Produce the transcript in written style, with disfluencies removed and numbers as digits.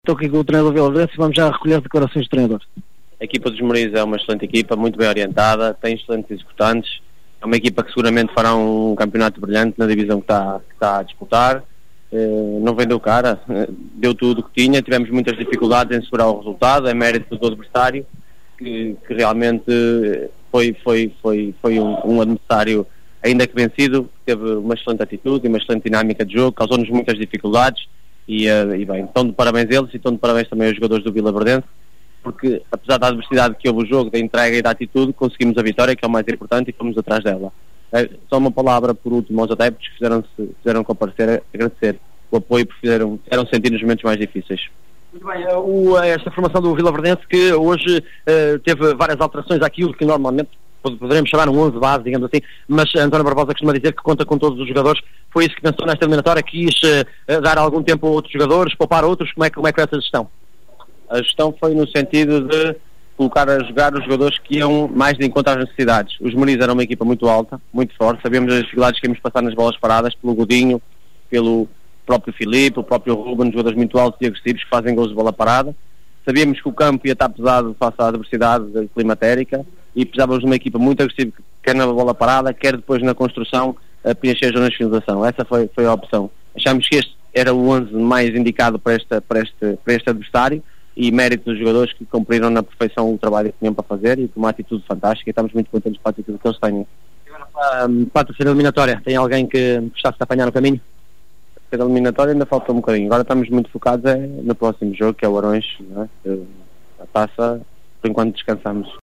estou aqui com o treinador Vilaverdense e vamos já recolher as declarações do treinador. A equipa dos Moriz é uma excelente equipa, muito bem orientada, tem excelentes executantes, é uma equipa que seguramente fará um campeonato brilhante na divisão que está a disputar. Não vendeu cara, deu tudo o que tinha, tivemos muitas dificuldades em segurar o resultado, é mérito do adversário, que realmente foi um adversário ainda que vencido, teve uma excelente atitude e uma excelente dinâmica de jogo, causou-nos muitas dificuldades e bem, estão de parabéns eles e estão de parabéns também aos jogadores do Vilaverdense, porque apesar da adversidade que houve o jogo, da entrega e da atitude, conseguimos a vitória, que é o mais importante, e fomos atrás dela. Só uma palavra por último aos adeptos que fizeram comparecer, agradecer o apoio, porque fizeram sentir nos momentos mais difíceis. Muito bem, esta formação do Vilaverdense que hoje teve várias alterações àquilo que normalmente poderemos chamar um 11 base, digamos assim, mas António Barbosa costuma dizer que conta com todos os jogadores. Foi isso que pensou nesta eliminatória? Quis dar algum tempo a outros jogadores, poupar outros? Como é que foi essa gestão? A gestão foi no sentido de colocar a jogar os jogadores que iam mais de encontro às necessidades. Os Moriz eram uma equipa muito alta, muito forte, sabíamos as dificuldades que íamos passar nas bolas paradas, pelo Godinho, pelo próprio Filipe, o próprio Ruben, jogadores muito altos e agressivos que fazem gols de bola parada. Sabíamos que o campo ia estar pesado face à adversidade climatérica e precisávamos de uma equipa muito agressiva, quer na bola parada, quer depois na construção, a preencher as zonas de finalização. Essa foi a opção. Achámos que este era o 11 mais indicado para este adversário, e mérito dos jogadores que cumpriram na perfeição o trabalho que tinham para fazer e com uma atitude fantástica, e estamos muito contentes com a atitude que eles têm. Agora, para a terceira eliminatória, tem alguém que gostasse de apanhar no caminho? A terceira eliminatória ainda falta um bocadinho. Agora estamos muito focados no próximo jogo, que é o Arões, não é? A taça, por enquanto descansamos.